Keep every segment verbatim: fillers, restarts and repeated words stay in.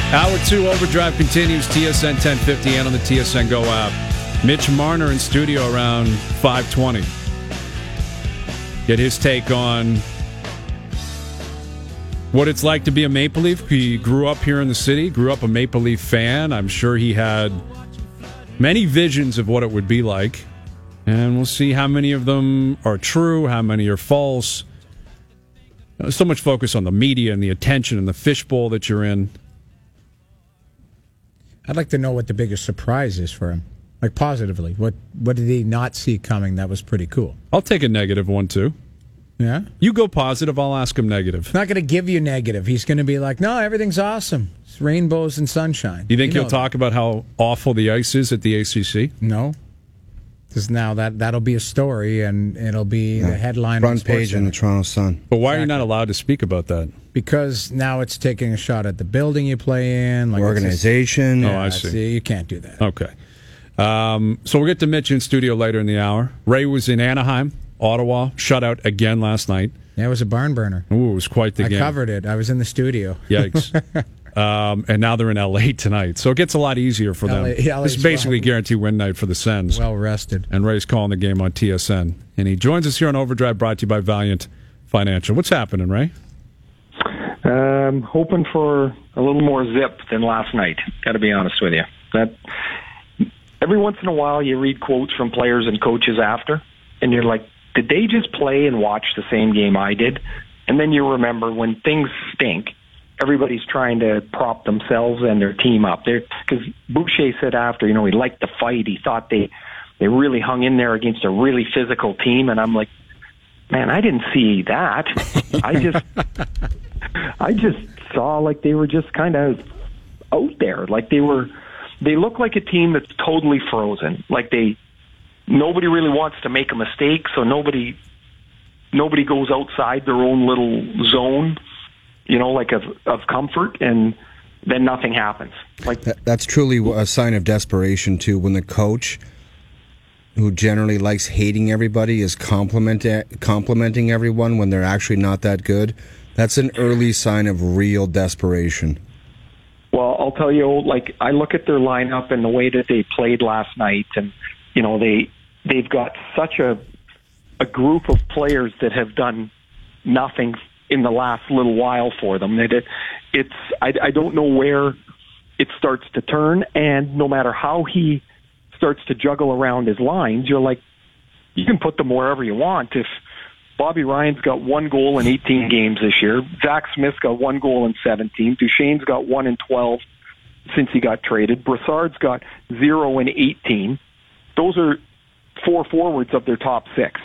Hour two Overdrive continues, T S N ten fifty and on the T S N Go app. Mitch Marner in studio around five twenty. Get his take on what it's like to be a Maple Leaf. He grew up here in the city, grew up a Maple Leaf fan. I'm sure he had many visions of what it would be like. And we'll see how many of them are true, how many are false. There's so much focus on the media and the attention and the fishbowl that you're in. I'd like to know what the biggest surprise is for him. Like, positively. What what did he not see coming that was pretty cool? I'll take a negative one, too. Yeah? You go positive, I'll ask him negative. He's not going to give you negative. He's going to be like, no, everything's awesome. It's rainbows and sunshine. Do you think you he'll know talk about how awful the ice is at the A C C? No. Because now that, that'll be a story, and it'll be yeah. the headline. Front page in the Toronto Sun. But why exactly. are you not allowed to speak about that? Because now it's taking a shot at the building you play in. Like organization. Just, oh, I see. see. You can't do that. Okay. Um, so we'll get to Mitch in studio later in the hour. Ray was in Anaheim, Ottawa, shutout again last night. Yeah, it was a barn burner. Ooh, it was quite the I game. I covered it. I was in the studio. Yikes. um, and now they're in L A tonight. So it gets a lot easier for them. L A, this is basically well, guaranteed win night for the Sens. Well rested. And Ray's calling the game on T S N. And he joins us here on Overdrive, brought to you by Valiant Financial. What's happening, Ray? Um, hoping for a little more zip than last night. Got to be honest with you. That every once in a while you read quotes from players and coaches after, and you're like, did they just play and watch the same game I did? And then you remember when things stink, everybody's trying to prop themselves and their team up. Because Boucher said after, you know, he liked the fight. He thought they they really hung in there against a really physical team, and I'm like, man, I didn't see that. I just. I just saw like they were just kind of out there. Like they were, they look like a team that's totally frozen. Like they, nobody really wants to make a mistake, so nobody, nobody goes outside their own little zone, you know, like of, of comfort, and then nothing happens. Like that, that's truly a sign of desperation too. When the coach, who generally likes hating everybody, is compliment, complimenting everyone when they're actually not that good. That's an early sign of real desperation. Well, I'll tell you, like, I look at their lineup and the way that they played last night, and, you know, they, they've got such a, a group of players that have done nothing in the last little while for them. That it, it's, I, I don't know where it starts to turn, and no matter how he starts to juggle around his lines, you're like, you can put them wherever you want. If Bobby Ryan's got one goal in eighteen games this year. Zach Smith's got one goal in seventeen. Duchesne's got one in twelve since he got traded. Brassard's got zero in eighteen. Those are four forwards of their top six.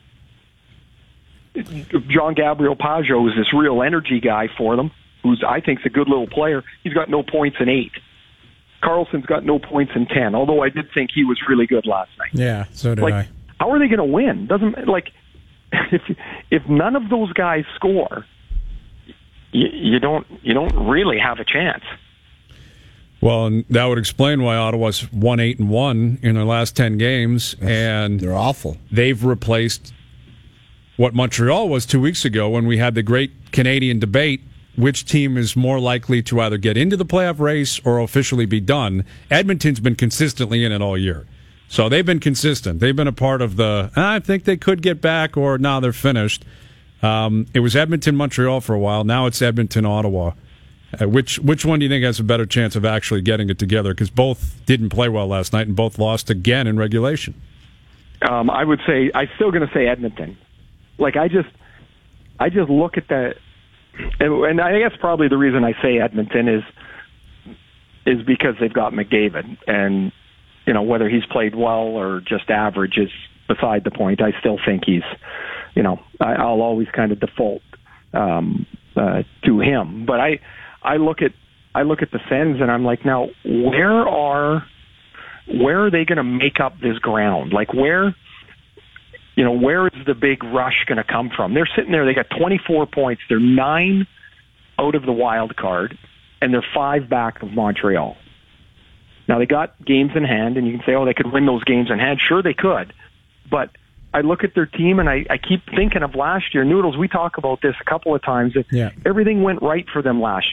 John Gabriel Pajot is this real energy guy for them, who's, I think, is a good little player. He's got no points in eight. Carlson's got no points in ten, although I did think he was really good last night. Yeah, so did like, I. How are they going to win? Doesn't, like... If if none of those guys score, you, you don't you don't really have a chance. Well, and that would explain why Ottawa's won eight and one in their last ten games, That's, and they're awful. They've replaced what Montreal was two weeks ago when we had the great Canadian debate: which team is more likely to either get into the playoff race or officially be done. Edmonton's been consistently in it all year. So they've been consistent. They've been a part of the, I think they could get back, or now they're finished. Um, it was Edmonton-Montreal for a while. Now it's Edmonton-Ottawa. Uh, which which one do you think has a better chance of actually getting it together? Because both didn't play well last night and both lost again in regulation. Um, I would say, I'm still going to say Edmonton. Like, I just, I just look at that, and, and I guess probably the reason I say Edmonton is, is because they've got McDavid, and you know, whether he's played well or just average is beside the point. I still think he's, you know, I, I'll always kind of default um, uh, to him. But I, I look at, I look at the Sens and I'm like, now where are, where are they going to make up this ground? Like where, you know, where is the big rush going to come from? They're sitting there. They got twenty-four points. They're nine out of the wild card, and they're five back of Montreal. Now, they got games in hand, and you can say, oh, they could win those games in hand. Sure, they could. But I look at their team, and I, I keep thinking of last year. Noodles, we talk about this a couple of times. That yeah. Everything went right for them last year.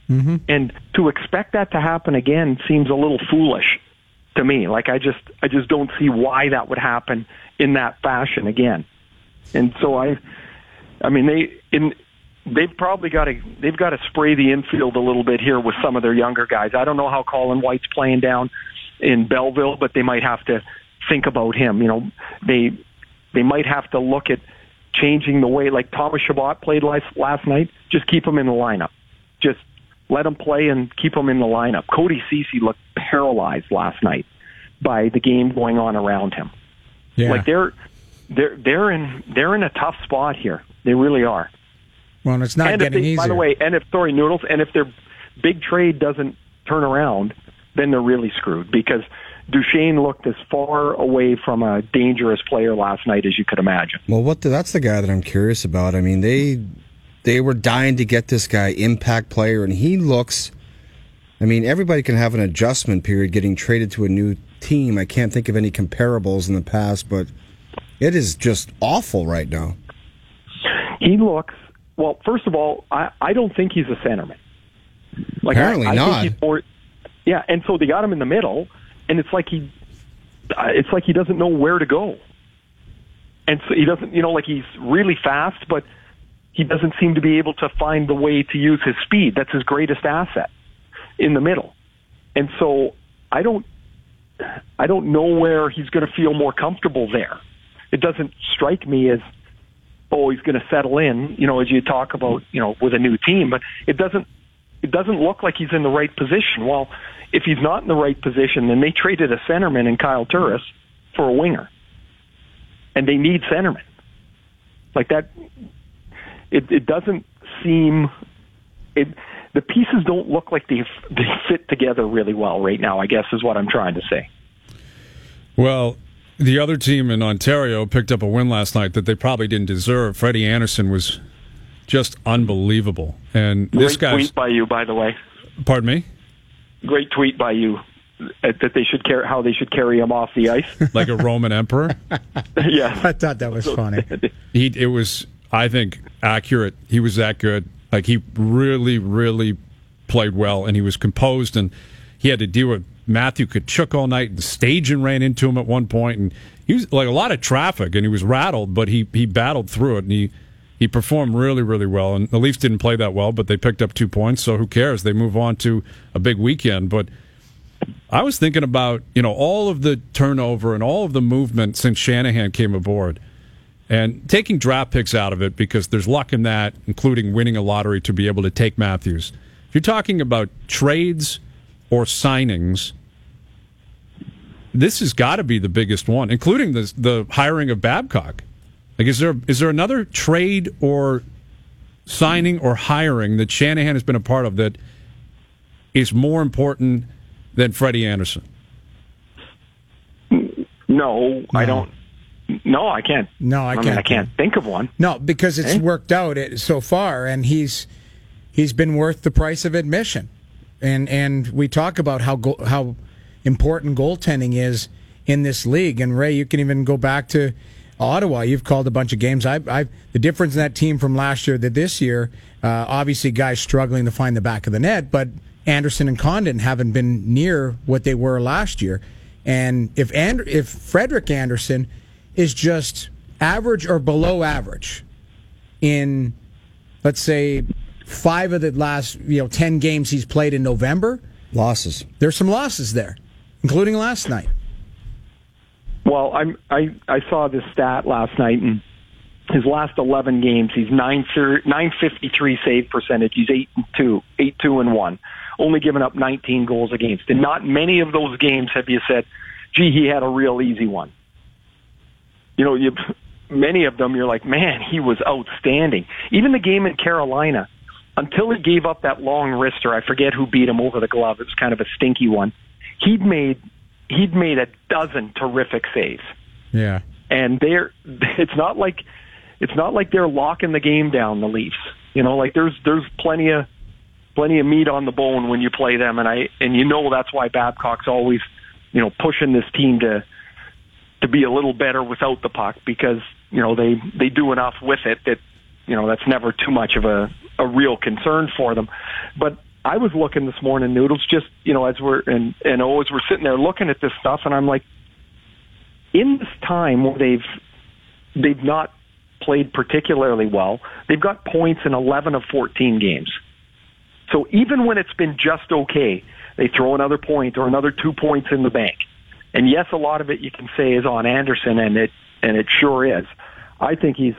Mm-hmm. And to expect that to happen again seems a little foolish to me. Like I just, I just don't see why that would happen in that fashion again. And so I, I mean, they in they've probably got to they've got to spray the infield a little bit here with some of their younger guys. I don't know how Colin White's playing down in Belleville, but they might have to think about him. You know, they they might have to look at changing the way, like Thomas Chabot played last last night. Just keep him in the lineup. Just let him play and keep him in the lineup. Cody Ceci looked paralyzed last night by the game going on around him. Yeah. Like they're they're they're in they're in a tough spot here. They really are. Well, and it's not and getting if they, easier. By the way, and if sorry Noodles, and if their big trade doesn't turn around, then they're really screwed because Duchesne looked as far away from a dangerous player last night as you could imagine. Well, what the, that's the guy that I'm curious about. I mean, they they were dying to get this guy impact player, and he looks. I mean, everybody can have an adjustment period getting traded to a new team. I can't think of any comparables in the past, but it is just awful right now. He looks well. First of all, I, I don't think he's a centerman. Like Apparently I, I not. Think he's more, yeah, and so they got him in the middle, and it's like he, it's like he doesn't know where to go, and so he doesn't, you know, like he's really fast, but he doesn't seem to be able to find the way to use his speed. That's his greatest asset in the middle, and so I don't, I don't know where he's going to feel more comfortable there. It doesn't strike me as, oh, he's going to settle in, you know, as you talk about, you know, with a new team, but it doesn't, it doesn't look like he's in the right position. Well, if he's not in the right position, then they traded a centerman in Kyle Turris for a winger, and they need centermen. Like that, it, it doesn't seem, it, the pieces don't look like they they fit together really well right now, I guess is what I'm trying to say. Well, the other team in Ontario picked up a win last night that they probably didn't deserve. Freddie Anderson was just unbelievable. And this Great guy. tweet by you, by the way. Pardon me? Great tweet by you uh, that they should carry how they should carry him off the ice. Like a Roman emperor? Yeah. I thought that was funny. He, it was, I think, accurate. He was that good. Like, he really, really played well, and he was composed, and he had to deal with Matthew Tkachuk all night, and Stajan ran into him at one point, and he was like a lot of traffic, and he was rattled, but he, he battled through it, and he, he performed really, really well. And the Leafs didn't play that well, but they picked up two points, so who cares? They move on to a big weekend. But I was thinking about, you know, all of the turnover and all of the movement since Shanahan came aboard, and taking draft picks out of it because there's luck in that, including winning a lottery to be able to take Matthews. If you're talking about trades or signings, this has got to be the biggest one, including the the hiring of Babcock. Like, is there is there another trade or signing or hiring that Shanahan has been a part of that is more important than Freddie Anderson? No, no. I don't. No, I can't. No, I I can't. mean, I can't think of one. No, because it's Eh? worked out so far, and he's he's been worth the price of admission. And and we talk about how go, how important goaltending is in this league. And Ray, you can even go back to Ottawa. You've called a bunch of games. I, I the difference in that team from last year to this year. Uh, obviously, guys struggling to find the back of the net, but Anderson and Condon haven't been near what they were last year. And if and, if Frederik Anderson is just average or below average in, let's say, five of the last you know ten games he's played in November, Losses. there's some losses there, including last night. Well, I'm, I I saw this stat last night, and his last eleven games, he's nine nine fifty three save percentage. He's eight and two, eight two and one, only given up nineteen goals against. And not many of those games have you said, "Gee, he had a real easy one." You know, you many of them you're like, "Man, he was outstanding." Even the game in Carolina, until he gave up that long wrister, I forget who beat him over the glove. It was kind of a stinky one. He'd made he'd made a dozen terrific saves. Yeah, and they're it's not like it's not like they're locking the game down, the Leafs. You know, like there's there's plenty of plenty of meat on the bone when you play them, and I and you know that's why Babcock's always, you know, pushing this team to to be a little better without the puck, because, you know, they they do enough with it that, you know, that's never too much of a a real concern for them. But I was looking this morning, Noodles, just, you know, as we're, and, and oh, as we're sitting there looking at this stuff, and I'm like, in this time where they've, they've not played particularly well, they've got points in eleven of fourteen games. So even when it's been just okay, they throw another point or another two points in the bank. And yes, a lot of it you can say is on Anderson, and it, and it sure is. I think he's,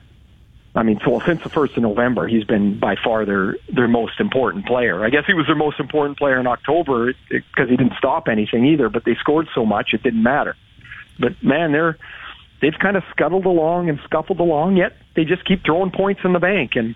I mean, so since the first of November, he's been by far their their most important player. I guess he was their most important player in October because he didn't stop anything either, but they scored so much it didn't matter. But man, they're they've kind of scuttled along and scuffled along, yet they just keep throwing points in the bank. And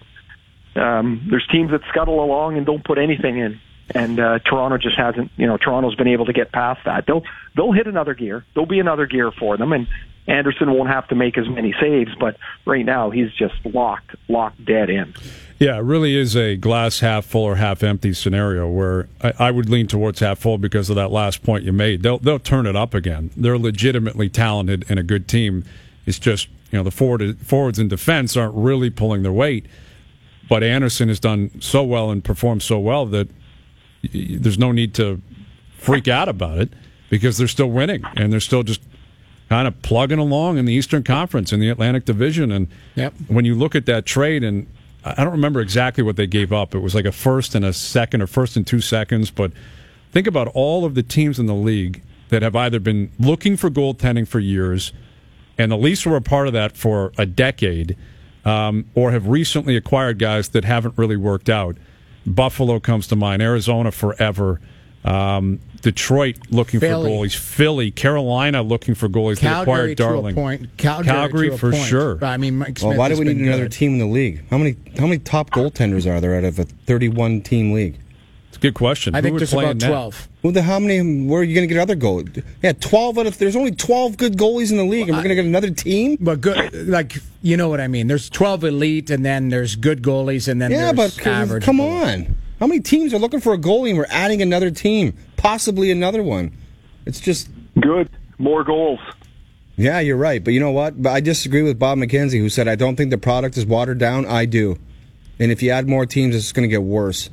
um, there's teams that scuttle along and don't put anything in. And uh, Toronto just hasn't, you know, Toronto's been able to get past that. They'll they'll hit another gear. There'll be another gear for them, and Anderson won't have to make as many saves. But right now, he's just locked, locked dead in. Yeah, it really is a glass half full or half empty scenario where I, I would lean towards half full because of that last point you made. They'll they'll turn it up again. They're legitimately talented and a good team. It's just, you know, the forward, forwards in defense aren't really pulling their weight. But Anderson has done so well and performed so well that there's no need to freak out about it because they're still winning and they're still just kind of plugging along in the Eastern Conference in the Atlantic Division. And yep. when you look at that trade, and I don't remember exactly what they gave up. It was like a first and a second, or first and two seconds. But think about all of the teams in the league that have either been looking for goaltending for years, and the Leafs were a part of that for a decade, um, or have recently acquired guys that haven't really worked out. Buffalo comes to mind. Arizona forever. Um, Detroit looking Philly. for goalies. Philly, Carolina looking for goalies. They Calgary acquired Darling. to a point. Calgary, Calgary to a for point. sure. I mean, Mike Smith Well, why do we need been another good. team in the league? How many how many top goaltenders are there out of a thirty-one team league? It's a good question. I Who think would there's play about in that? twelve. Well, the how many? Where are you going to get other goalies? Yeah, twelve out of. There's only twelve good goalies in the league, and we're going to get another team. But good, like, you know what I mean. There's twelve elite, and then there's good goalies, and then Yeah, there's but average. come goalies. on. How many teams are looking for a goalie, and we're adding another team, possibly another one? It's just Good. More goals. yeah, you're right. But you know what? But I disagree with Bob McKenzie, who said I don't think the product is watered down. I do, and if you add more teams, it's going to get worse.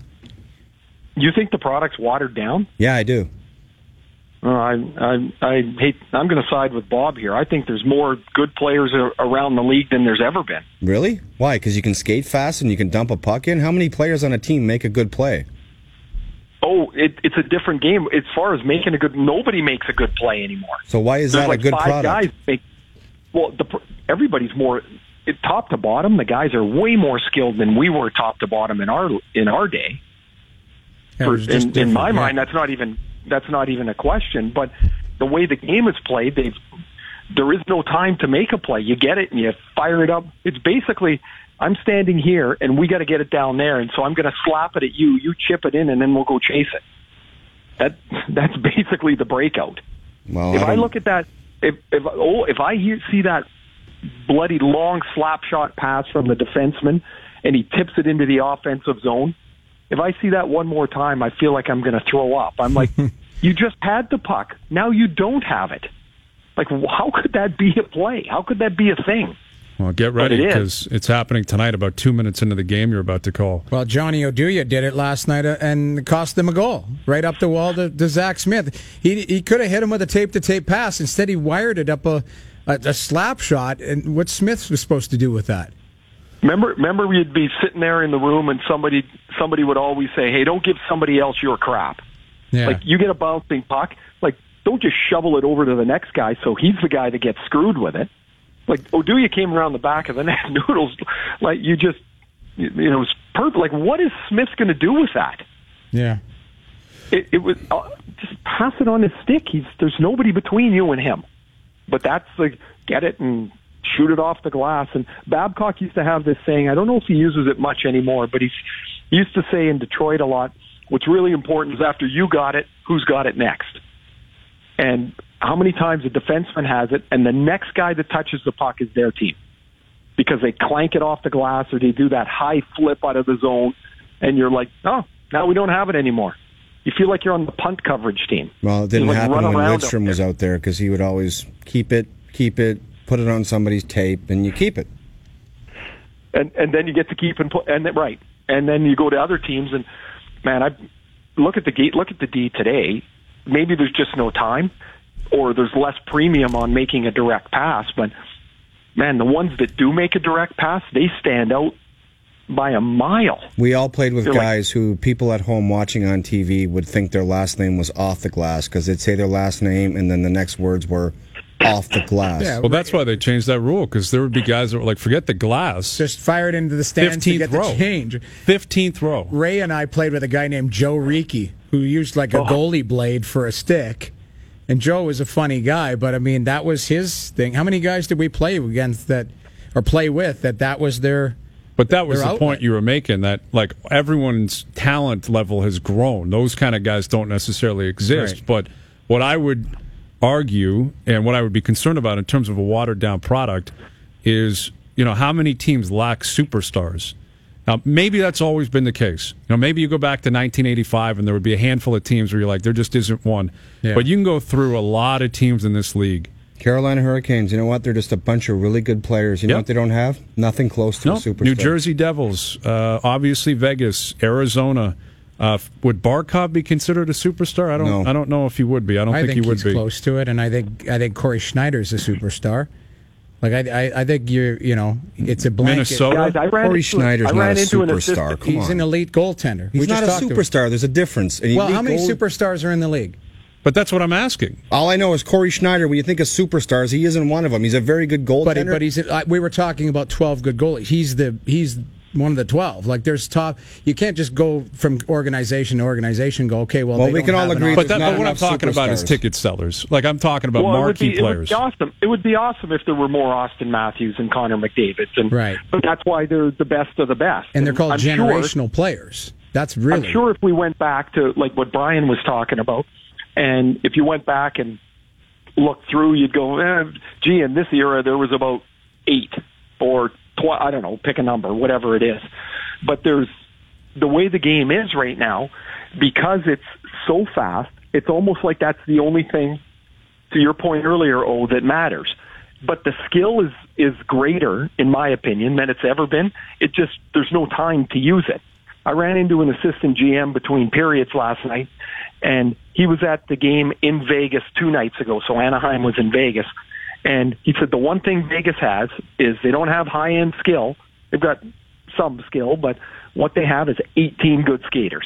You think the product's watered down? Yeah, I do. Uh, I, I, I hate. I'm going to side with Bob here. I think there's more good players a- around the league than there's ever been. Really? Why? Because you can skate fast and you can dump a puck in? How many players on a team make a good play? Oh, it, it's a different game. As far as making a good, nobody makes a good play anymore. So why is There's that like a good five product? guys make. Well, the, everybody's more it, top to bottom. The guys are way more skilled than we were top to bottom in our in our day. Yeah, For, it was just in, in my different, yeah. mind, that's not even that's not even a question. But the way the game is played, they've there is no time to make a play. You get it and you fire it up. It's basically, I'm standing here and we got to get it down there, and so I'm going to slap it at you. You chip it in, and then we'll go chase it. That that's basically the breakout. Well, If I I, don't- look at that, if if oh if I hear, see that bloody long slap shot pass from the defenseman, and he tips it into the offensive zone, if I see that one more time, I feel like I'm going to throw up. I'm like, you just had the puck, now you don't have it. Like, how could that be a play? How could that be a thing? Well, get But ready it is. because it's happening tonight about two minutes into the game you're about to call. Well, Johnny Oduya did it last night uh, and cost them a goal right up the wall to, to Zach Smith. He he could have hit him with a tape-to-tape pass. Instead, he wired it up a, a, a slap shot. And what Smith was supposed to do with that? Remember, remember, we'd be sitting there in the room, and somebody somebody would always say, "Hey, don't give somebody else your crap." Yeah. Like, you get a bouncing puck, like, don't just shovel it over to the next guy so he's the guy that gets screwed with it. Like, Oduya came around the back of the net, Noodles, like, you just, you know, it was perfect. Like, what is Smith going to do with that? Yeah. It, it was, uh, just pass it on his stick. He's, there's nobody between you and him. But that's like, get it and shoot it off the glass. And Babcock used to have this saying, I don't know if he uses it much anymore, but he's, he used to say in Detroit a lot, what's really important is after you got it, who's got it next? And how many times a defenseman has it, and the next guy that touches the puck is their team because they clank it off the glass or they do that high flip out of the zone, and you're like, oh, now we don't have it anymore. You feel like you're on the punt coverage team. Well, it didn't You, like, happen run when around Lidstrom up was there. out there because he would always keep it, keep it, put it on somebody's tape, and you keep it. and and then you get to keep and put and then, right, and then you go to other teams, and man, I look at the gate, look at the D today. Maybe there's just no time, or there's less premium on making a direct pass. But man, the ones that do make a direct pass, they stand out by a mile. We all played with They're guys like, who people at home watching on T V would think their last name was off the glass because they'd say their last name and then the next words were off the glass. Yeah, Well, that's why they changed that rule, because there would be guys that were like, forget the glass. Just fire it into the stands to fifteenth get row. the change. fifteenth row. Ray and I played with a guy named Joe Reiki, who used like a Oh. goalie blade for a stick. And Joe was a funny guy, but I mean, that was his thing. How many guys did we play against that, or play with, that that was their... But that was Their the outlet. point you were making, that like everyone's talent level has grown. Those kind of guys don't necessarily exist. Right. But what I would argue, and what I would be concerned about in terms of a watered down product, is, you know, how many teams lack superstars. Now, maybe that's always been the case. You know, maybe you go back to nineteen eighty-five and there would be a handful of teams where you're like, there just isn't one. Yeah. But you can go through a lot of teams in this league. Carolina Hurricanes, you know what? They're just a bunch of really good players. You know Yep. what they don't have? Nothing close to No, a superstar. New Jersey Devils, uh, obviously Vegas, Arizona. Uh, would Barkov be considered a superstar? I don't. No. I don't know if he would be. I don't I think, think he would he's be. close to it, and I think I think Corey Schneider's a superstar. Like I, I, I think you're, you know, it's a blanket. Minnesota. guys, I ran Corey into, Schneider's I not ran a into an superstar. assistant. Come He's on. an elite goaltender. He's we not just a talked about- superstar. There's a difference. An Well, elite how many goal- superstars are in the league? But that's what I'm asking. All I know is Corey Schneider. When you think of superstars, he isn't one of them. He's a very good goaltender. But, he- but he's. I- We were talking about twelve good goalies. He's the. He's one of the twelve. Like there's top. You can't just go from organization to organization. And go okay. Well, Well, they we don't can all have an agree op- But, There's that, not but what I'm enough talking about is superstars. ticket sellers. Like I'm talking about Well, it would, marquee be, it would players. be awesome. It would be awesome if there were more Austin Matthews and Connor McDavid. And, Right. But that's why they're the best of the best. and they're called I'm sure- generational players. That's really. I'm sure if we went back to like what Brian was talking about, and if you went back and looked through, you'd go, eh, gee, in this era there was about eight or tw- I don't know, pick a number, whatever it is. But there's the way the game is right now, because it's so fast. It's almost like that's the only thing, to your point earlier, oh, that matters. But the skill is is greater, in my opinion, than it's ever been. It just there's no time to use it. I ran into an assistant G M between periods last night, and he was at the game in Vegas two nights ago. So Anaheim was in Vegas, and he said the one thing Vegas has is they don't have high end skill. They've got some skill, but what they have is eighteen good skaters.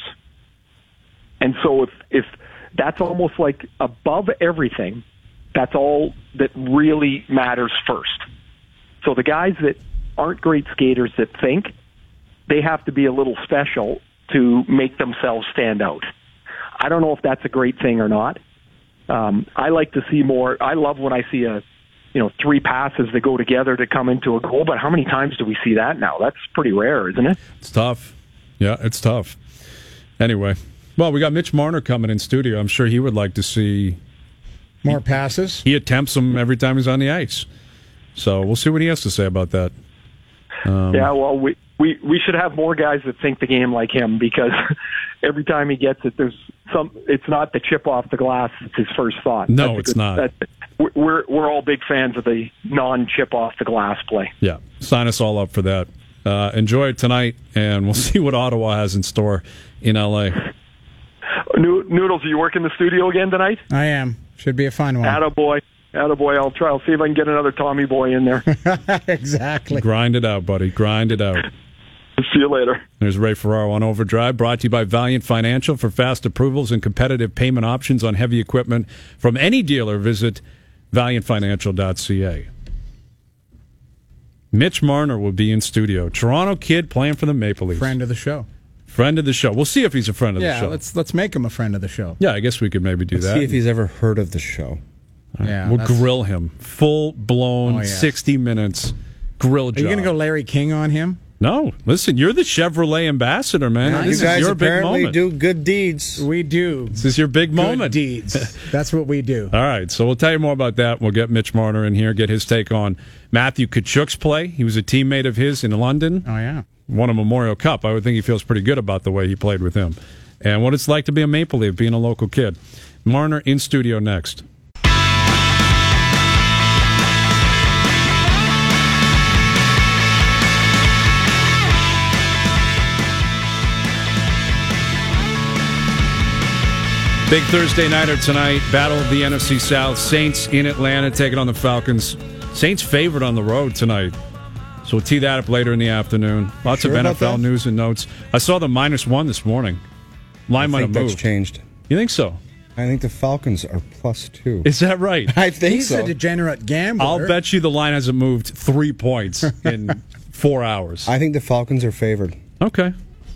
And so if if that's almost like above everything, that's all that really matters first. So the guys that aren't great skaters that think, they have to be a little special to make themselves stand out. I don't know if that's a great thing or not. Um, I like to see more. I love when I see a, you know, three passes that go together to come into a goal. But how many times do we see that now? That's pretty rare, isn't it? It's tough. Yeah, it's tough. Anyway, well, we got Mitch Marner coming in studio. I'm sure he would like to see. more passes. He attempts them every time he's on the ice. So we'll see what he has to say about that. Um, Yeah, well, we, we we should have more guys that think the game like him, because every time he gets it, there's some. It's not the chip off the glass; it's his first thought. No, That's a it's good- not. that's- We're we're all big fans of the non-chip off the glass play. Yeah, sign us all up for that. Uh, enjoy it tonight, and we'll see what Ottawa has in store in L A. Noo- Noodles, are you working the studio again tonight? I am. Should be a fun one. Attaboy. Attaboy. I'll try. I'll see if I can get another Tommy boy in there. Exactly. Grind it out, buddy. Grind it out. See you later. There's Ray Ferraro on Overdrive, brought to you by Valiant Financial. For fast approvals and competitive payment options on heavy equipment from any dealer, visit valiant financial dot c a. Mitch Marner will be in studio. Toronto kid playing for the Maple Leafs. Friend of the show. Friend of the show. We'll see if he's a friend of Yeah, the show. let's let's make him a friend of the show. Yeah, I guess we could maybe do Let's that. see if he's ever heard of the show. Yeah, we'll that's- grill him. Full blown Oh, yes. sixty minutes grill Are job. you going to go Larry King on him? No, listen, you're the Chevrolet ambassador, man. Yeah, this You guys is your big apparently moment. do good deeds. We do. This is your big Good moment. deeds. That's what we do. All right, so we'll tell you more about that. We'll get Mitch Marner in here, get his take on Matthew Tkachuk's play. He was a teammate of his in London, Oh, yeah. won a Memorial Cup. I would think he feels pretty good about the way he played with him. And what it's like to be a Maple Leaf, being a local kid. Marner in studio next. Big Thursday nighter tonight. Battle of the N F C South. Saints in Atlanta taking on the Falcons. Saints favored on the road tonight. So we'll tee that up later in the afternoon. Lots sure of N F L that? news and notes. I saw the minus one this morning. Line I might think have that's moved. changed. You think so? I think the Falcons are plus two. Is that right? I think He's so. a degenerate gambler. I'll bet you the line hasn't moved three points in four hours. I think the Falcons are favored. Okay.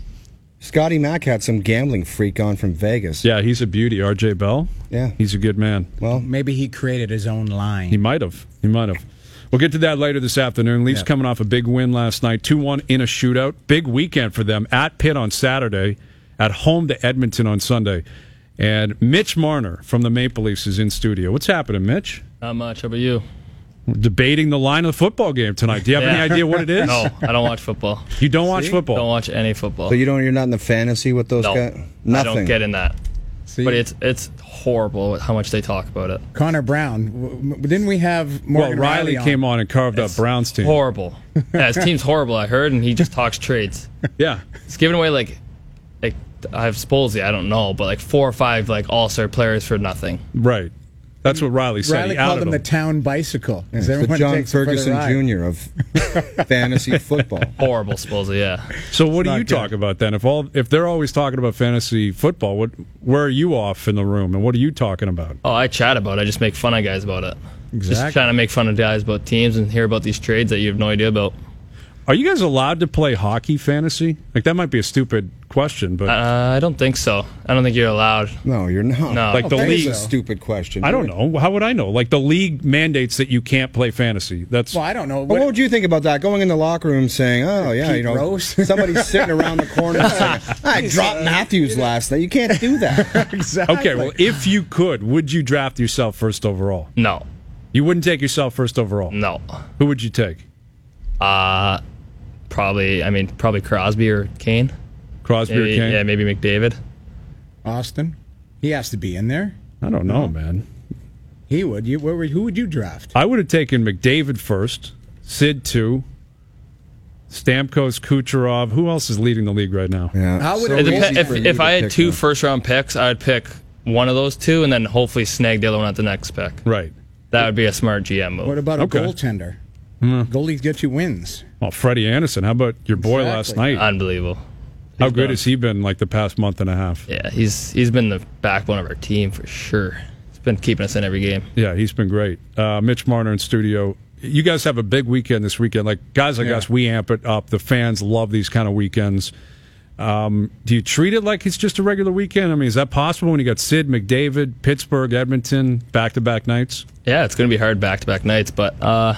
Scotty Mack had some gambling freak on from Vegas. Yeah, he's a beauty. R J Bell. Yeah. He's a good man. Well, Maybe he created his own line. He might have. He might have. We'll get to that later this afternoon. Leafs Yeah. coming off a big win last night, two one in a shootout. Big weekend for them at Pitt on Saturday, at home to Edmonton on Sunday. And Mitch Marner from the Maple Leafs is in studio. What's happening, Mitch? Not much. How about you? We're debating the line of the football game tonight. Do you have Yeah. any idea what it is? No, I don't watch football. You don't watch football? Don't watch any football. so you don't. You're not in the fantasy with those no, guys. I Nothing. don't get in that. See? But it's it's horrible how much they talk about it. Connor Brown. W- w- Didn't we have Morgan well, Riley on? came on and carved It's up Brown's team. Horrible. Yeah, his team's horrible. I heard, and he just talks trades. Yeah. He's giving away like, like I have Spolsy. I don't know, but like four or five like all-star players for nothing. Right. That's what Riley said. Riley He called outed him the him. town bicycle. It's Is the everyone John takes him for the Ferguson ride. Junior of fantasy football. Horrible Spolsy. Yeah. So what do not you good. talk about then? If all if they're always talking about fantasy football, what where are you off in the room and what are you talking about? Oh, I chat about it. I just make fun of guys about it. Just Exactly. trying to make fun of guys about teams and hear about these trades that you have no idea about. Are you guys allowed to play hockey fantasy? Like that might be a stupid question, but Uh, I don't think so. I don't think you're allowed. No, you're not. No. like the think league, It's a stupid question. I don't know. How would I know? Like the league mandates that you can't play fantasy. That's Well, I don't know. Well, What, what would you think about that? Going in the locker room saying, "Oh yeah, Pete you know, Rose? somebody's sitting around the corner saying, I dropped Matthews last night." You can't do that. exactly. okay. Well, if you could, would you draft yourself first overall? No. You wouldn't take yourself first overall. No. Who would you take? Uh, probably, I mean, probably Crosby or Kane. Crosby Maybe, or Kane? yeah, maybe McDavid. Austin, he has to be in there. I don't know, man. He would. You, where, would- who would you draft? I would have taken McDavid first, Sid two, Stamkos, Kucherov. Who else is leading the league right now? Yeah. How would So it It easy depe- easy if for you if to I had pick two one. first round picks, I would pick one of those two and then hopefully snag the other one at the next pick. Right. That would be a smart G M move. What about a Okay. goaltender? Goalies get you wins. Well, Freddie Anderson. How about your boy last Exactly. night? Unbelievable. How He's good done. has he been like the past month and a half? Yeah, he's he's been the backbone of our team for sure. He's been keeping us in every game. Yeah, he's been great. Uh, Mitch Marner in studio. You guys have a big weekend this weekend. Like guys like Yeah. us, we amp it up. The fans love these kind of weekends. Um, do you treat it like it's just a regular weekend? I mean, is that possible when you got Sid, McDavid, Pittsburgh, Edmonton, back-to-back nights? Yeah, it's going to be hard back to back nights, but uh,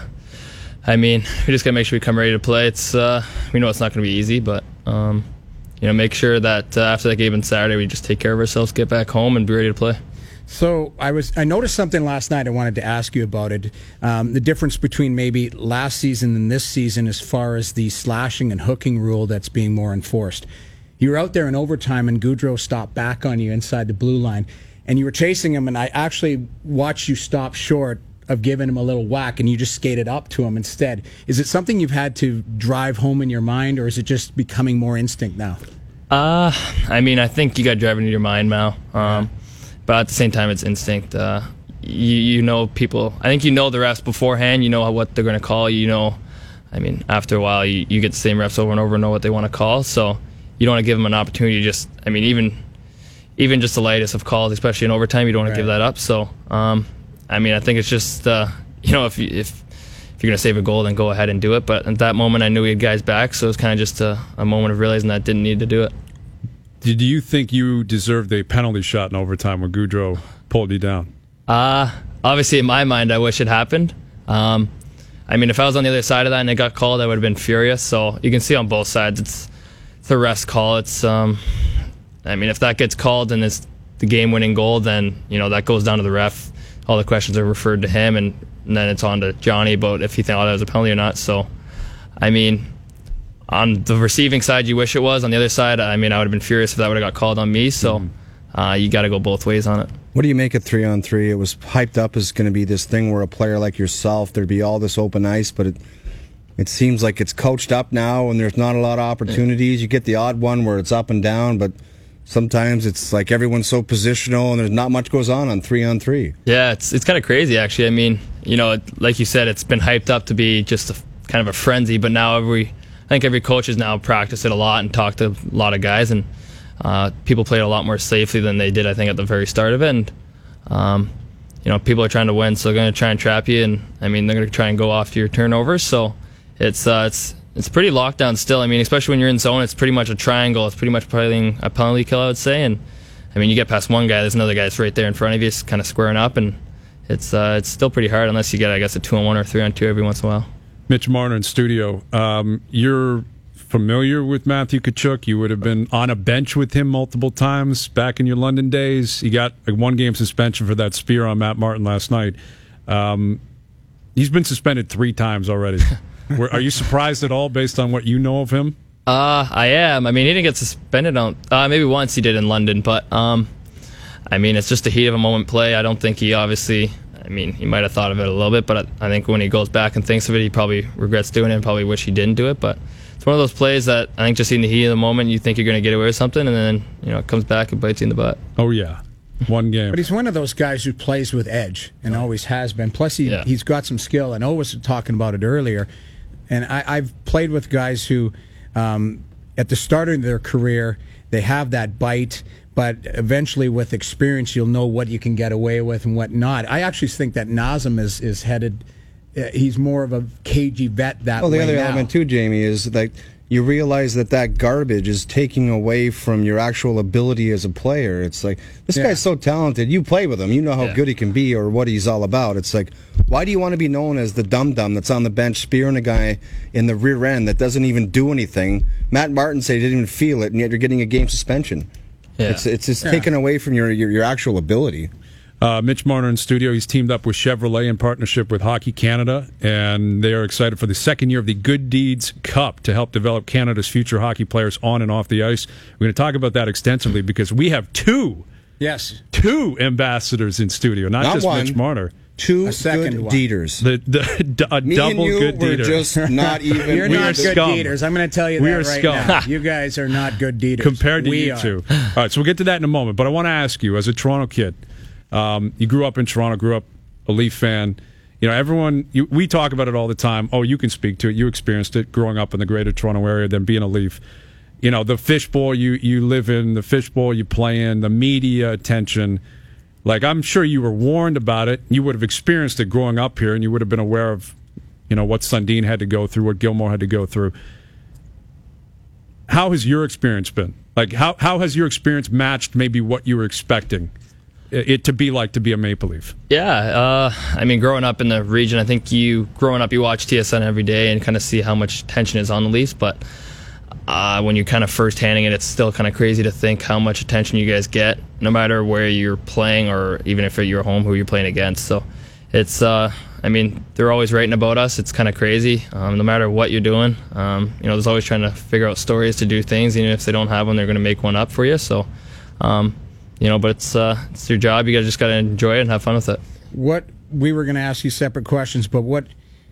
I mean, we just got to make sure we come ready to play. It's uh, we know it's not going to be easy, but um, you know, make sure that uh, after that game on Saturday, we just take care of ourselves, get back home, and be ready to play. So I was I noticed something last night. I wanted to ask you about it. Um, the difference between maybe last season and this season, as far as the slashing and hooking rule that's being more enforced. You were out there in overtime, and Goudreau stopped back on you inside the blue line, and you were chasing him. And I actually watched you stop short of giving him a little whack, and you just skated up to him instead. Is it something you've had to drive home in your mind, or is it just becoming more instinct now? Uh, I mean, I think you got to drive into your mind now. Um, but at the same time, it's instinct. Uh, you, you know people. I think you know the refs beforehand. You know what they're going to call. You know, I mean, after a while, you, you get the same refs over and over and know what they want to call. So you don't want to give them an opportunity to just, I mean, even even just the lightest of calls, especially in overtime, you don't want Right. to give that up. So, um, I mean, I think it's just, uh, you know, if you, if if you're going to save a goal, then go ahead and do it. But at that moment, I knew we had guys back, so it was kind of just a, a moment of realizing that I didn't need to do it. Did you think you deserved a penalty shot in overtime when Goudreau pulled you down? Uh, obviously, in my mind, I wish it happened. Um, I mean, if I was on the other side of that and it got called, I would have been furious. So you can see on both sides, it's, it's a rest call. It's, um, I mean, if that gets called and it's the game-winning goal, then you know that goes down to the ref. All the questions are referred to him, and, and then it's on to Johnny about if he thought that was a penalty or not. So, I mean, on the receiving side, you wish it was. On the other side, I mean, I would have been furious if that would have got called on me. So, mm-hmm. uh, you got to go both ways on it. What do you make of three on three? It was hyped up as going to be this thing where a player like yourself, there'd be all this open ice, but it it seems like it's coached up now and there's not a lot of opportunities. You get the odd one where it's up and down, but sometimes it's like everyone's so positional and there's not much goes on on three on three. Yeah, it's it's kind of crazy actually. I mean, you know, like you said, it's been hyped up to be just a, kind of a frenzy, but now every I think every coach has now practiced it a lot and talked to a lot of guys, and uh, people play it a lot more safely than they did, I think, at the very start of it. And um, you know, people are trying to win, so they're going to try and trap you, and I mean, they're going to try and go off your turnovers. So it's uh, it's it's pretty locked down still. I mean, especially when you're in zone, it's pretty much a triangle. It's pretty much playing a penalty kill, I would say. And I mean, you get past one guy, there's another guy that's right there in front of you, it's kind of squaring up, and it's uh, it's still pretty hard unless you get, I guess, a two on one or three on two every once in a while. Mitch Marner in studio. Um, you're familiar with Matthew Tkachuk. You would have been on a bench with him multiple times back in your London days. He got a one-game suspension for that spear on Matt Martin last night. Um, he's been suspended three times already. Are you surprised at all based on what you know of him? Uh, I am. I mean, he didn't get suspended on uh, maybe once he did in London, but um, I mean, it's just a heat of a moment play. I don't think he obviously. I mean, he might have thought of it a little bit, but I, I think when he goes back and thinks of it, he probably regrets doing it and probably wish he didn't do it. But it's one of those plays that I think just in the heat of the moment, you think you're going to get away with something, and then you know it comes back and bites you in the butt. Oh yeah, one game. But he's one of those guys who plays with edge and always has been. Plus, he Yeah. he's got some skill. And O was talking about it earlier. And I, I've played with guys who, um, at the start of their career, they have that bite. But eventually, with experience, you'll know what you can get away with and what not. I actually think that Nazem is is headed. Uh, he's more of a cagey vet that Well, the way other now. element too, Jamie, is that you realize that that garbage is taking away from your actual ability as a player. It's like, this Yeah. guy's so talented. You play with him. You know how Yeah. good he can be or what he's all about. It's like, why do you want to be known as the dum-dum that's on the bench spearing a guy in the rear end that doesn't even do anything? Matt Martin said he didn't even feel it, and yet you're getting a game suspension. Yeah. It's it's just Yeah. taken away from your, your, your actual ability. Uh, Mitch Marner in studio. He's teamed up with Chevrolet in partnership with Hockey Canada, and they are excited for the second year of the Good Deeds Cup to help develop Canada's future hockey players on and off the ice. We're going to talk about that extensively because we have two, Yes. two ambassadors in studio, not, Not just one. Mitch Marner. Two A second good one. deeders. The, the, a Me double and you good were deeder. just not even. You're We not are good scum. deeders. I'm going to tell you We that are right scum. now. You guys are not good deeders. compared to we you are. two. All right, so we'll get to that in a moment. But I want to ask you, as a Toronto kid, um, you grew up in Toronto, grew up a Leaf fan. You know, everyone, you, we talk about it all the time. Oh, you can speak to it. You experienced it growing up in the greater Toronto area, then being a Leaf. You know, the fishbowl you, you live in, the fishbowl you play in, the media attention. Like, I'm sure you were warned about it. You would have experienced it growing up here, and you would have been aware of, you know, what Sundin had to go through, what Gilmore had to go through. How has your experience been? Like, how, how has your experience matched maybe what you were expecting it, it to be like to be a Maple Leaf? Yeah, uh, I mean, growing up in the region, I think you, growing up, you watch T S N every day and kind of see how much tension is on the Leafs, but uh, when you're kind of first handing it, it's still kind of crazy to think how much attention you guys get, no matter where you're playing or even if you're home, who you're playing against. So it's, uh, I mean, they're always writing about us. It's kind of crazy, um, no matter what you're doing. Um, you know, there's always trying to figure out stories to do things. Even if they don't have one, they're going to make one up for you. So, um, you know, but it's uh, it's your job. You gotta just got to enjoy it and have fun with it. What we were going to ask you separate questions, but what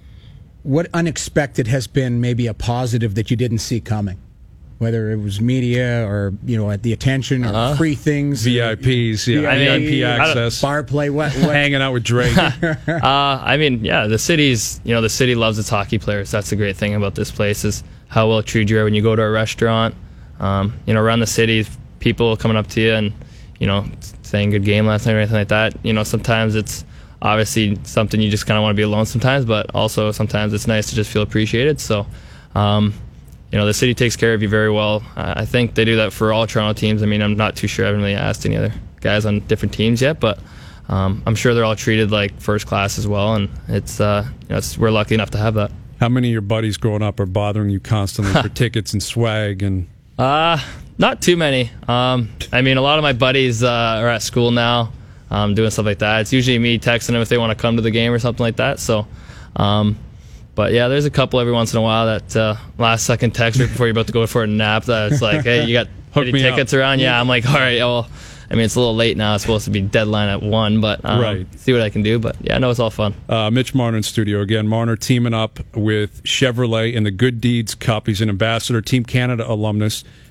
what unexpected has been maybe a positive that you didn't see coming? Whether it was media or, you know, at the attention or Uh-huh. free things. V I Ps, yeah, I V I mean, P I don't- access, Bar play, what? what hanging out with Drake. Uh, I mean, yeah, the city's, you know, the city loves its hockey players. That's the great thing about this place is how well treated you are when you go to a restaurant. Um, you know, around the city, people coming up to you and, you know, saying good game last night or anything like that. You know, sometimes it's obviously something you just kind of want to be alone sometimes, but also sometimes it's nice to just feel appreciated. So, um, you know, the city takes care of you very well. Uh, I think they do that for all Toronto teams. I mean, I'm not too sure. I haven't really asked any other guys on different teams yet, but um, I'm sure they're all treated like first class as well. And it's, uh, you know, it's, we're lucky enough to have that. How many of your buddies growing up are bothering you constantly for tickets and swag? And Uh, not too many. Um, I mean, a lot of my buddies uh, are at school now, um, doing stuff like that. It's usually me texting them if they want to come to the game or something like that. So, um, but yeah, there's a couple every once in a while that uh, last second text right before you're about to go for a nap. That it's like, hey, you got Hook any me tickets up. around? Yeah, I'm like, all right, well. I mean, it's a little late now. It's supposed to be deadline at one, but um, Right. see what I can do. But yeah, no, it's all fun. Uh, Mitch Marner in studio again. Marner teaming up with Chevrolet in the Good Deeds Cup. He's an ambassador, Team Canada alumnus.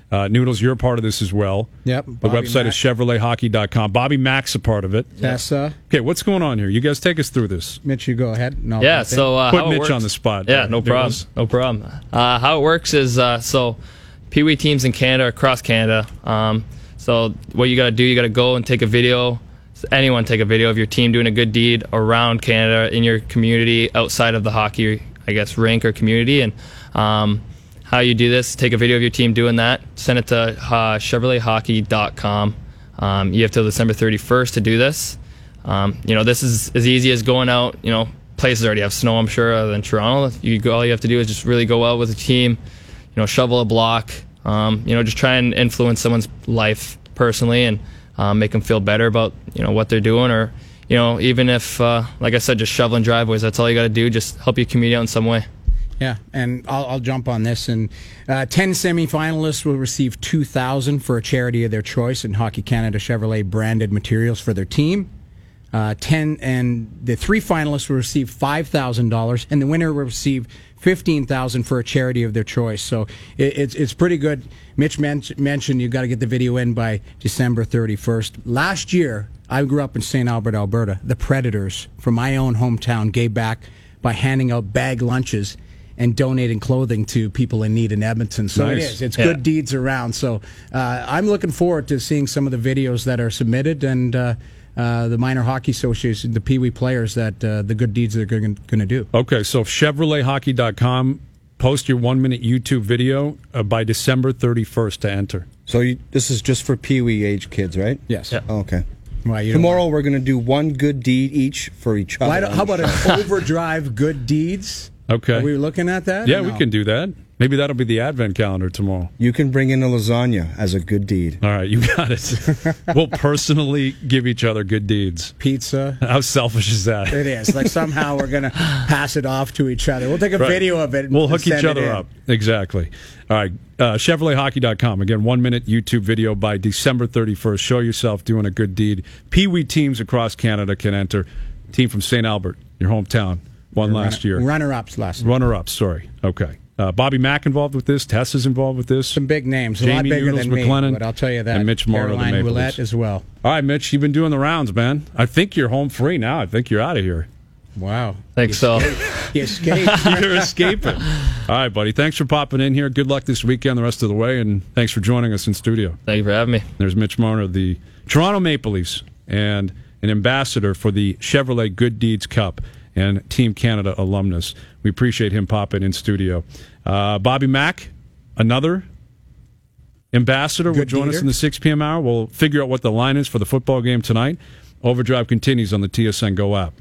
Uh, Noodles, you're a part of this as well. Yep. The Bobby website Mack. is Chevrolet Hockey dot com. Bobby Mack's a part of it. Tessa. Okay, what's going on here? You guys take us through this. Mitch, you go ahead. No, Yeah, nothing. so uh, Put how it Mitch works, on the spot. Yeah, there, no problem. Noodles. No problem. Uh, how it works is uh, so Pee Wee teams in Canada, across Canada. Um, so what you got to do, you got to go and take a video. Anyone take a video of your team doing a good deed around Canada in your community, outside of the hockey, I guess, rink or community. And um, how you do this, take a video of your team doing that, send it to uh, Chevrolet Hockey dot com. Um, you have till December thirty-first to do this. Um, you know, this is as easy as going out. You know, places already have snow, I'm sure, other than Toronto. You go, all you have to do is just really go out with a team. You know, shovel a block. Um, you know, just try and influence someone's life personally and um, make them feel better about you know what they're doing, or you know, even if, uh, like I said, just shoveling driveways. That's all you got to do. Just help your community out in some way. Yeah, and I'll, I'll jump on this. And uh, ten semifinalists will receive two thousand dollars for a charity of their choice in Hockey Canada Chevrolet branded materials for their team. Uh, ten and the three finalists will receive five thousand dollars, and the winner will receive fifteen thousand dollars for a charity of their choice. So it, it's it's pretty good. Mitch men- mentioned you got to get the video in by December thirty-first. Last year, I grew up in Saint Albert, Alberta. The Predators from my own hometown gave back by handing out bag lunches and donating clothing to people in need in Edmonton. So Nice. it is. It's Yeah. good deeds around. So uh, I'm looking forward to seeing some of the videos that are submitted and uh, uh, the Minor Hockey Association, the Pee Wee players, that uh, the good deeds they're going to do. Okay, so Chevrolet Hockey dot com, post your one-minute YouTube video uh, by December thirty-first to enter. So you, this is just for Pee Wee age kids, right? Yes. Yeah. Oh, okay. Well, you don't Tomorrow we're going to do one good deed each for each other. Why don't- how about an overdrive good deeds? Okay. Are we looking at that? Yeah, or we no? can do that. Maybe that'll be the advent calendar tomorrow. You can bring in a lasagna as a good deed. All right, you got it. We'll personally give each other good deeds. Pizza. How selfish is that? It is. Like somehow we're going to pass it off to each other. We'll take a Right. video of it. And We'll hook send each it other in. up. Exactly. All right. Uh, Chevrolet Hockey dot com. Again, one minute YouTube video by December thirty-first. Show yourself doing a good deed. Pee Wee teams across Canada can enter. Team from Saint Albert, your hometown, won last year. Runner-ups last year. Runner up, sorry. Okay. Uh, Bobby Mack involved with this. Tess is involved with this. Some big names. A lot Jamie bigger Noodles than me, McLennan but I'll tell you that. and Mitch Marner of the Caroline Maple Ouellette Leafs. as well. All right, Mitch, you've been doing the rounds, man. I think you're home free now. I think you're out of here. Wow. Think so. He escaped. You're escaping. All right, buddy. Thanks for popping in here. Good luck this weekend, the rest of the way, and thanks for joining us in studio. Thank you for having me. There's Mitch Marner, the Toronto Maple Leafs, and an ambassador for the Chevrolet Good Deeds Cup and Team Canada alumnus. We appreciate him popping in studio. Uh, Bobby Mack, another ambassador, will Good join us deeder. in the six p.m. hour. We'll figure out what the line is for the football game tonight. Overdrive continues on the T S N Go app.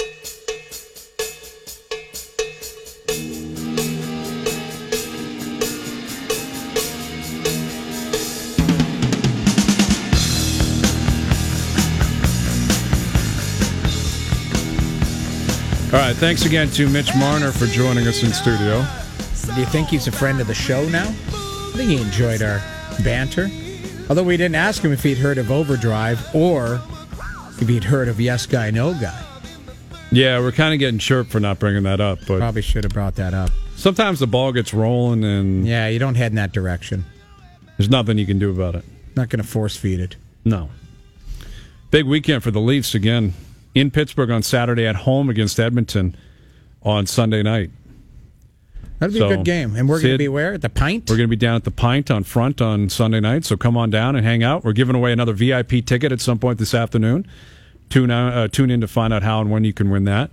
All right, thanks again to Mitch Marner for joining us in studio. Do you think he's a friend of the show now? I think he enjoyed our banter. Although we didn't ask him if he'd heard of Overdrive or if he'd heard of Yes Guy, No Guy. Yeah, we're kind of getting chirped for not bringing that up, but Probably should have brought that up. sometimes the ball gets rolling and Yeah, you don't head in that direction. there's nothing you can do about it. Not going to force feed it. No. Big weekend for the Leafs again in Pittsburgh on Saturday, at home against Edmonton on Sunday night. That'll be So, a good game. And we're going to Sid, be where? At the Pint? We're going to be down at the Pint on Front on Sunday night, so come on down and hang out. We're giving away another V I P ticket at some point this afternoon. Tune, out, uh, tune in to find out how and when you can win that.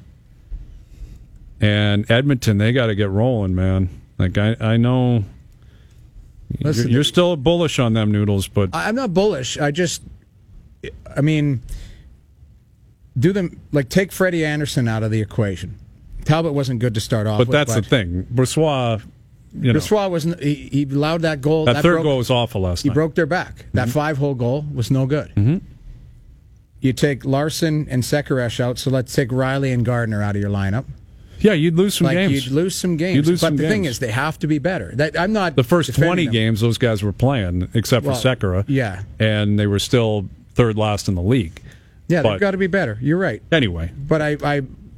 And Edmonton, they got to get rolling, man. Like, I, I know Listen, you're, you're still bullish on them, Noodles, but I- I'm not bullish. I just, I mean, do them, like, take Freddie Anderson out of the equation. Talbot wasn't good to start off but with. that's the thing. Bressois, you know, Bressois wasn't, he, he allowed that goal. that, that third broke, goal was awful last He night. broke their back. That five-hole goal was no good. Mm-hmm. You take Larson and Sekaresh out, so let's take Riley and Gardner out of your lineup. Yeah, you'd lose some Like, games. you'd lose some games. You'd lose but some the thing games. is, they have to be better. That, I'm not The first defending twenty them. games, those guys were playing, except for Well, Sekera. yeah. And they were still third last in the league. Yeah, But- they've got to be better. You're right. Anyway, But I, I,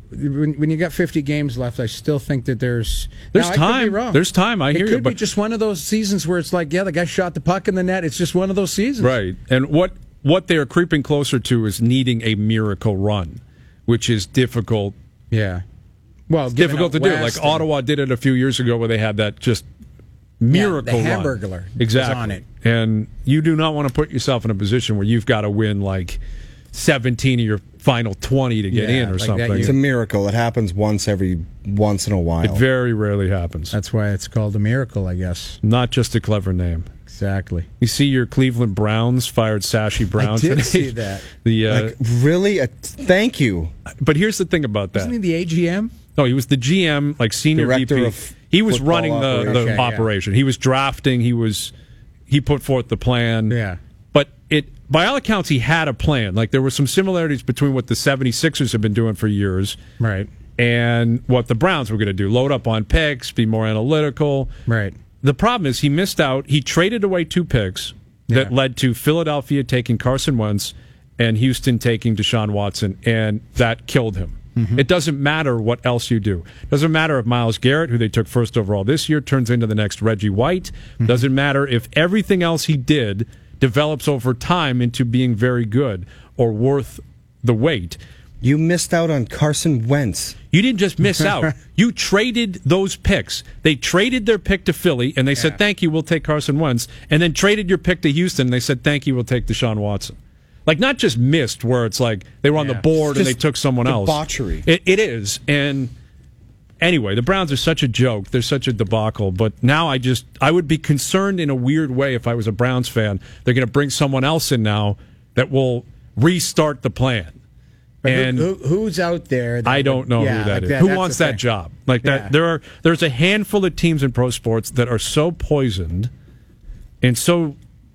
when, when you got fifty games left, I still think that there's There's now, I could be time. wrong. There's time. I it hear could you, be but just one of those seasons where it's like, yeah, the guy shot the puck in the net. It's just one of those seasons, right. And what what they are creeping closer to is needing a miracle run, which is difficult. Yeah. Well, Difficult to do. Like and, Ottawa did it a few years ago, where they had that just miracle yeah, the run. Hamburglar exactly was on it. And you do not want to put yourself in a position where you've got to win like seventeen of your final twenty to get Yeah, in or like that something. you- It's a miracle. It happens once every once in a while. It very rarely happens. That's why it's called a miracle, I guess. Not just a clever name. Exactly. You see, your Cleveland Browns fired Sashi Brown I did today. see that. The uh, Like, really? A, thank you. but here's the thing about that. Isn't he the A G M? No, he was the G M, like senior Director V P. of He was football running the, the operation. Okay, yeah. operation. He was drafting. He was he put forth the plan. Yeah. But it by all accounts he had a plan. Like there were some similarities between what the seventy-sixers have been doing for years Right. and what the Browns were going to do. Load up on picks, be more analytical. Right. The problem is he missed out. He traded away two picks that Yeah. led to Philadelphia taking Carson Wentz and Houston taking Deshaun Watson, and that killed him. Mm-hmm. It doesn't matter what else you do. It doesn't matter if Myles Garrett, who they took first overall this year, turns into the next Reggie White. Mm-hmm. Doesn't matter if everything else he did develops over time into being very good or worth the wait. You missed out on Carson Wentz. You didn't just miss out. You traded those picks. They traded their pick to Philly, and they said, Yeah. thank you, we'll take Carson Wentz. And then traded your pick to Houston, and they said, thank you, we'll take Deshaun Watson. Like, not just missed, where it's like they were on Yeah. the board and Just they took someone else. debauchery. It, it is. And anyway, the Browns are such a joke. They're such a debacle. But now I just, I would be concerned in a weird way if I was a Browns fan. They're going to bring someone else in now that will restart the plan. But who- And who, who's out there? that I don't would- know yeah, who that like is. that- Who that's wants the that thing. job? Like that Yeah. there are there's a handful of teams in pro sports that are so poisoned and so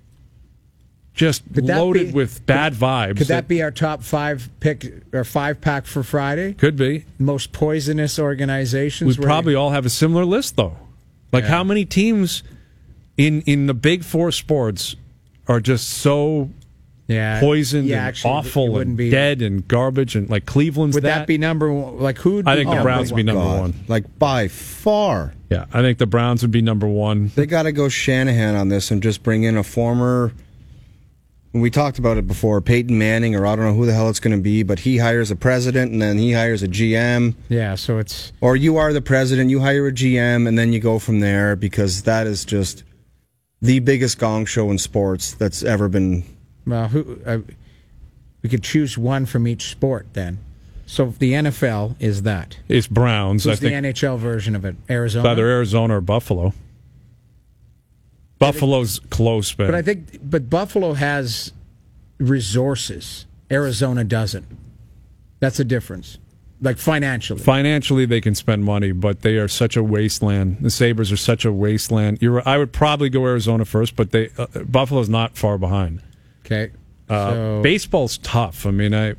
just Could that loaded be- with bad vibes. Could that be our top five pick or five pack for Friday? Could be. Most poisonous organizations. We where- probably all have a similar list though. Like Yeah. how many teams in in the big four sports are just so yeah, poisoned yeah, and actually, it awful wouldn't and be, dead and garbage and like Cleveland's Would that, be number one? Like who? I think the Browns would be number God. one. Like, by far. Yeah, I think the Browns would be number one. They got to go Shanahan on this and just bring in a former. We talked about it before, Peyton Manning, or I don't know who the hell it's going to be, but he hires a president and then he hires a G M. Yeah, so it's Or you are the president, you hire a G M, and then you go from there, because that is just the biggest gong show in sports that's ever been. well, who? Uh, we could choose one from each sport then. So the N F L is that. It's Browns. Who's I think the N H L version of it? Arizona. It's either Arizona or Buffalo. Buffalo's close, man. But I think, but Buffalo has resources. Arizona doesn't. That's a difference. Like financially. Financially, they can spend money, but they are such a wasteland. The Sabres are such a wasteland. You're, I would probably go Arizona first, but they uh, Buffalo's not far behind. Okay. Uh, So baseball's tough. I mean, I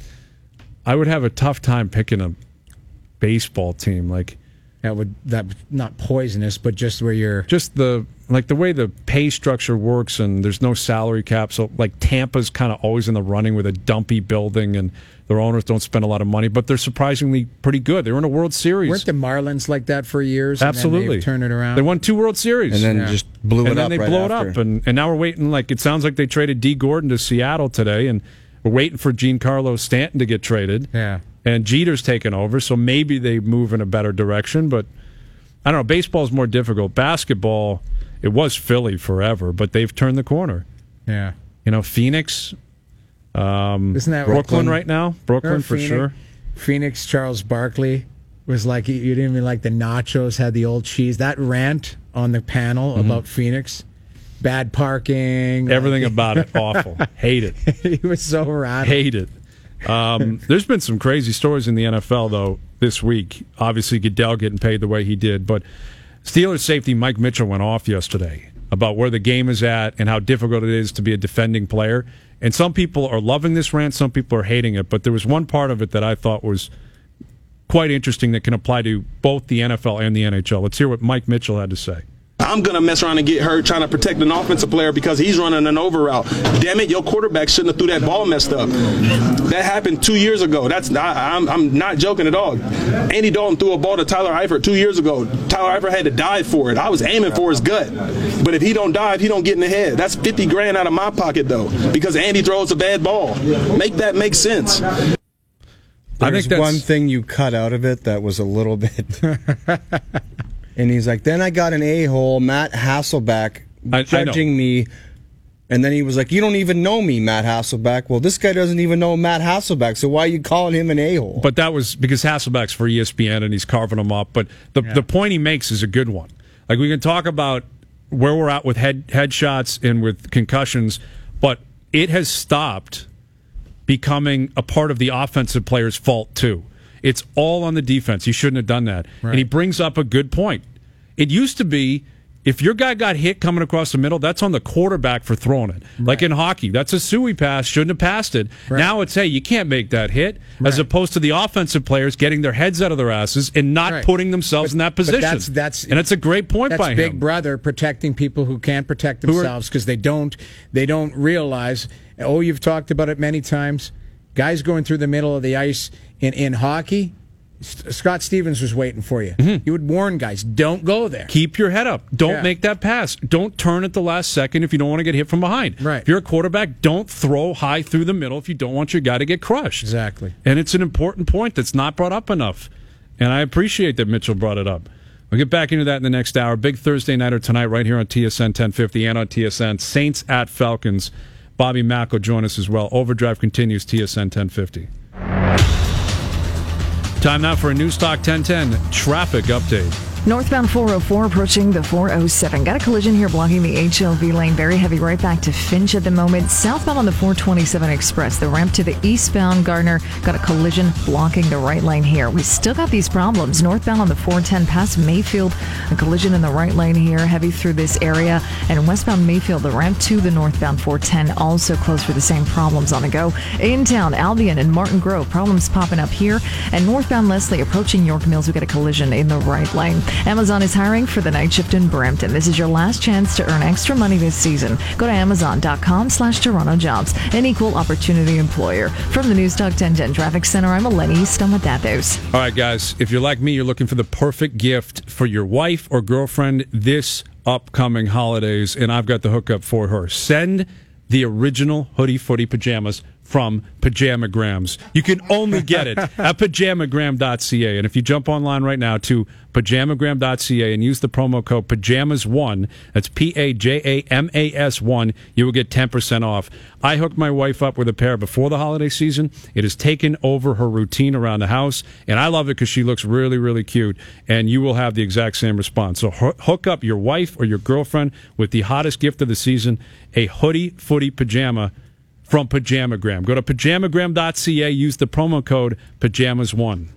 I would have a tough time picking a baseball team. Like that would that not poisonous, but just where you're. just the like the way the pay structure works, and there's no salary cap. So like Tampa's kind of always in the running with a dumpy building, and their owners don't spend a lot of money, but they're surprisingly pretty good. They were in a World Series. Weren't the Marlins like that for years? And Absolutely. then they've turned it around. They won two World Series. And then Yeah. just blew it and then up they right blow it after. up, and, and now we're waiting. Like it sounds like they traded D. Gordon to Seattle today, and we're waiting for Giancarlo Stanton to get traded. Yeah. And Jeter's taken over, so maybe they move in a better direction. But I don't know. Baseball is more difficult. Basketball, it was Philly forever, but they've turned the corner. Yeah. You know, Phoenix, um, Isn't that Brooklyn Brooklyn? right now? Brooklyn Remember for Phoenix? sure. Phoenix, Charles Barkley was like, you you didn't even like the nachos, had the old cheese. That rant on the panel Mm-hmm. about Phoenix, bad parking. Everything about it awful. Hate it. He was so rattled. Hate it. Um, there's been some crazy stories in the N F L, though, this week. Obviously, Goodell getting paid the way he did. But Steelers safety Mike Mitchell went off yesterday about where the game is at and how difficult it is to be a defending player. And some people are loving this rant, some people are hating it. But there was one part of it that I thought was quite interesting that can apply to both the N F L and the N H L. Let's hear what Mike Mitchell had to say. I'm going to mess around and get hurt trying to protect an offensive player because he's running an over route. Damn it, your quarterback shouldn't have threw that ball messed up. That happened two years ago. That's not, I'm, I'm not joking at all. Andy Dalton threw a ball to Tyler Eifert two years ago. Tyler Eifert had to dive for it. I was aiming for his gut. But if he don't dive, he don't get in the head. That's fifty grand out of my pocket, though, because Andy throws a bad ball. Make that make sense. There's I think that's one thing you cut out of it that was a little bit. And he's like, then I got an a-hole, Matt Hasselbeck, I, judging I me. And then he was like, you don't even know me, Matt Hasselbeck. Well, this guy doesn't even know Matt Hasselbeck, so why are you calling him an a-hole? But that was because Hasselbeck's for E S P N and he's carving them up. But the Yeah. the point he makes is a good one. Like, we can talk about where we're at with head headshots and with concussions, but it has stopped becoming a part of the offensive player's fault too. It's all on the defense. You shouldn't have done that. Right. And he brings up a good point. It used to be, if your guy got hit coming across the middle, that's on the quarterback for throwing it. Right. Like in hockey, that's a suey pass, shouldn't have passed it. Right. Now it's, hey, you can't make that hit, right. as opposed to the offensive players getting their heads out of their asses and not right. putting themselves but, in that position. That's, that's, and it's a great point that's by him. Big Brother protecting people who can't protect themselves because they don't, they don't realize, oh, you've talked about it many times, guys going through the middle of the ice in, in hockey, Scott Stevens was waiting for you. Mm-hmm. He would warn guys, don't go there. Keep your head up. Don't yeah. make that pass. Don't turn at the last second if you don't want to get hit from behind. Right. If you're a quarterback, don't throw high through the middle if you don't want your guy to get crushed. Exactly. And it's an important point that's not brought up enough. And I appreciate that Mitchell brought it up. We'll get back into that in the next hour. Big Thursday nighter tonight right here on T S N ten fifty and on T S N. Saints at Falcons. Bobby Mack will join us as well. Overdrive continues, T S N ten fifty. Time now for a Newstalk ten ten traffic update. Northbound four oh four approaching the four oh seven. Got a collision here blocking the H L V lane. Very heavy right back to Finch at the moment. Southbound on the four twenty-seven Express. The ramp to the eastbound Gardner. Got a collision blocking the right lane here. We still got these problems. Northbound on the four ten past Mayfield. A collision in the right lane here. Heavy through this area. And westbound Mayfield. The ramp to the northbound four ten also closed for the same problems on the go. In town, Albion and Martin Grove. Problems popping up here. And northbound Leslie approaching York Mills. We got a collision in the right lane. Amazon is hiring for the night shift in Brampton. This is your last chance to earn extra money this season. Go to amazon.com slash Toronto Jobs, an equal opportunity employer. From the Newstalk ten ten Traffic Center, I'm Eleni Stomatathos. All right, guys, if you're like me, you're looking for the perfect gift for your wife or girlfriend this upcoming holidays, and I've got the hookup for her. Send the original Hoodie Footy pajamas from Pajamagrams. You can only get it at pajamagram dot c a. And if you jump online right now to pajamagram dot c a and use the promo code pajamas one, that's P A J A M A S one, you will get ten percent off. I hooked my wife up with a pair before the holiday season. It has taken over her routine around the house, and I love it because she looks really, really cute, and you will have the exact same response. So hook up your wife or your girlfriend with the hottest gift of the season, a Hoodie Footy pajama from Pajamagram. Go to pajamagram dot c a, use the promo code pajamas one.